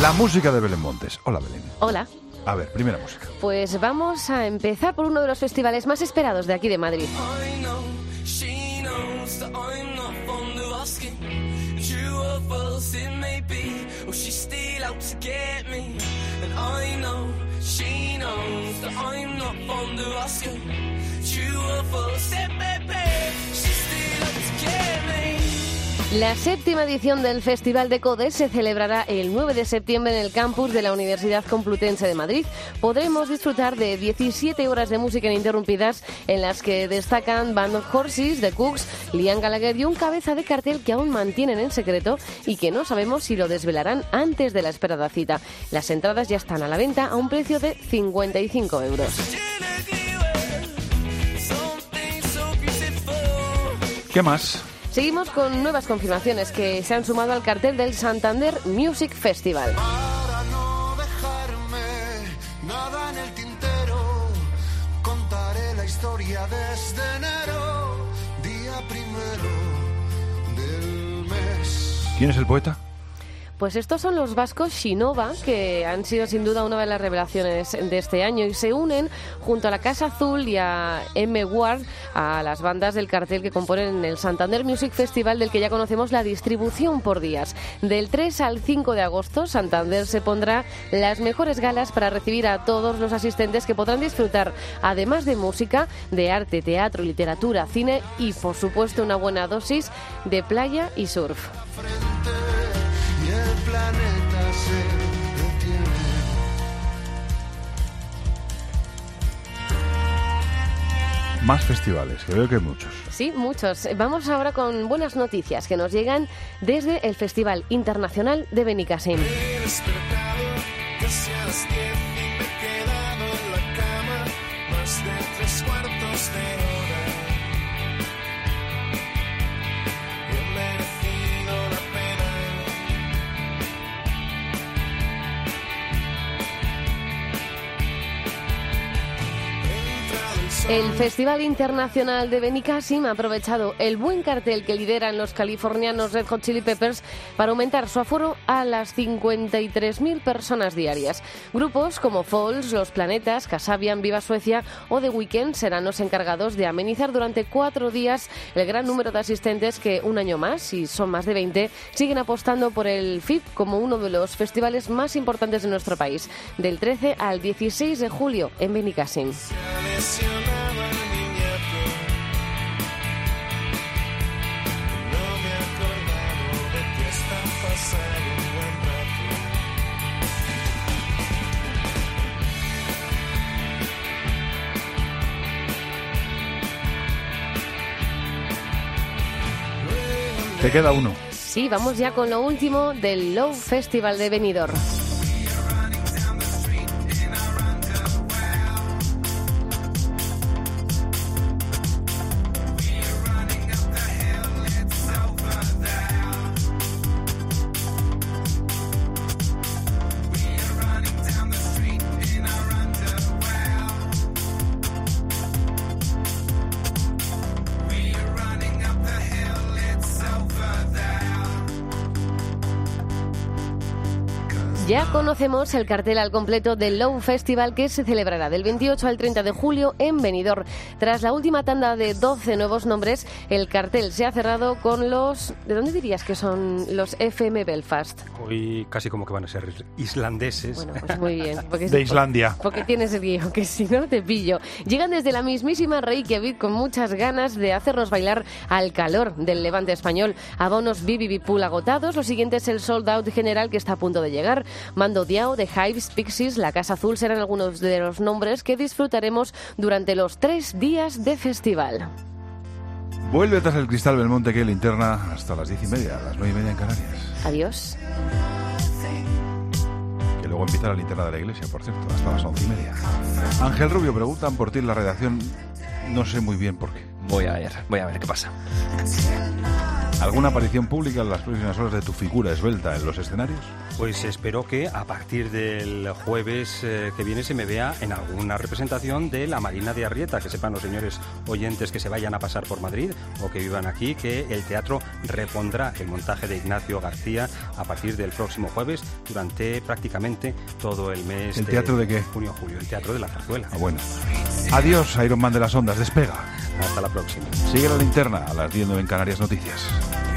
La música de Belén Montes. Hola, Belén. Hola. A ver, primera música. Pues vamos a empezar por uno de los festivales más esperados de aquí de Madrid. La séptima edición del Festival de Codes se celebrará el 9 de septiembre en el campus de la Universidad Complutense de Madrid. Podremos disfrutar de 17 horas de música ininterrumpidas en las que destacan Band of Horses, The Cooks, Liam Gallagher y un cabeza de cartel que aún mantienen en secreto y que no sabemos si lo desvelarán antes de la esperada cita. Las entradas ya están a la venta a un precio de 55 euros. ¿Qué más? Seguimos con nuevas confirmaciones que se han sumado al cartel del Santander Music Festival. Para no dejarme nada en el tintero, contaré la historia desde enero, día primero del mes. ¿Quién es el poeta? Pues estos son los vascos Shinova, que han sido sin duda una de las revelaciones de este año y se unen junto a la Casa Azul y a M. Ward a las bandas del cartel que componen el Santander Music Festival, del que ya conocemos la distribución por días. Del 3 al 5 de agosto, Santander se pondrá las mejores galas para recibir a todos los asistentes que podrán disfrutar, además de música, de arte, teatro, literatura, cine y, por supuesto, una buena dosis de playa y surf. El planeta se detiene. Más festivales, que veo que hay muchos. Sí, muchos. Vamos ahora con buenas noticias que nos llegan desde el Festival Internacional de Benicàssim. He despertado casi a las 10 y me he quedado en la cama más de 3/4 de hora. He merecido la pena. El Festival Internacional de Benicàssim ha aprovechado el buen cartel que lideran los californianos Red Hot Chili Peppers para aumentar su aforo a las 53.000 personas diarias. Grupos como Falls, Los Planetas, Kasabian, Viva Suecia o The Weeknd serán los encargados de amenizar durante 4 días el gran número de asistentes que un año más, y son más de 20, siguen apostando por el FIP como uno de los festivales más importantes de nuestro país. Del 13 al 16 de julio en Benicàssim. Te queda uno. Sí, vamos ya con lo último del Low Festival de Benidorm. Ya conocemos el cartel al completo del Low Festival, que se celebrará del 28 al 30 de julio en Benidorm. Tras la última tanda de 12 nuevos nombres, el cartel se ha cerrado con los... ¿De dónde dirías que son los FM Belfast? Hoy casi como que van a ser islandeses. Bueno, pues muy bien. De Islandia. Porque tienes el guión, que si no te pillo. Llegan desde la mismísima Reykjavik con muchas ganas de hacernos bailar al calor del levante español. Abonos VIP Pool agotados. Lo siguiente es el sold out general que está a punto de llegar. Mando Diao, The Hives, Pixies, La Casa Azul serán algunos de los nombres que disfrutaremos durante los 3 días de festival. Vuelve tras el cristal Belmonte, que linterna hasta las 10:30, a las 9:30 en Canarias. Adiós. Que luego empieza la linterna de la iglesia, por cierto, hasta las 11:30. Ángel Rubio, preguntan por ti en la redacción, no sé muy bien por qué. Voy a ver qué pasa. ¿Alguna aparición pública en las próximas horas de tu figura esbelta en los escenarios? Pues espero que a partir del jueves que viene se me vea en alguna representación de la Marina de Arrieta. Que sepan los señores oyentes que se vayan a pasar por Madrid o que vivan aquí, que el teatro repondrá el montaje de Ignacio García a partir del próximo jueves durante prácticamente todo el mes. ¿El teatro de qué? Junio-julio, el Teatro de la Zarzuela. Ah, bueno. Adiós, Iron Man de las ondas, despega. Hasta la próxima. Sigue la linterna a las 10:09 en Canarias Noticias.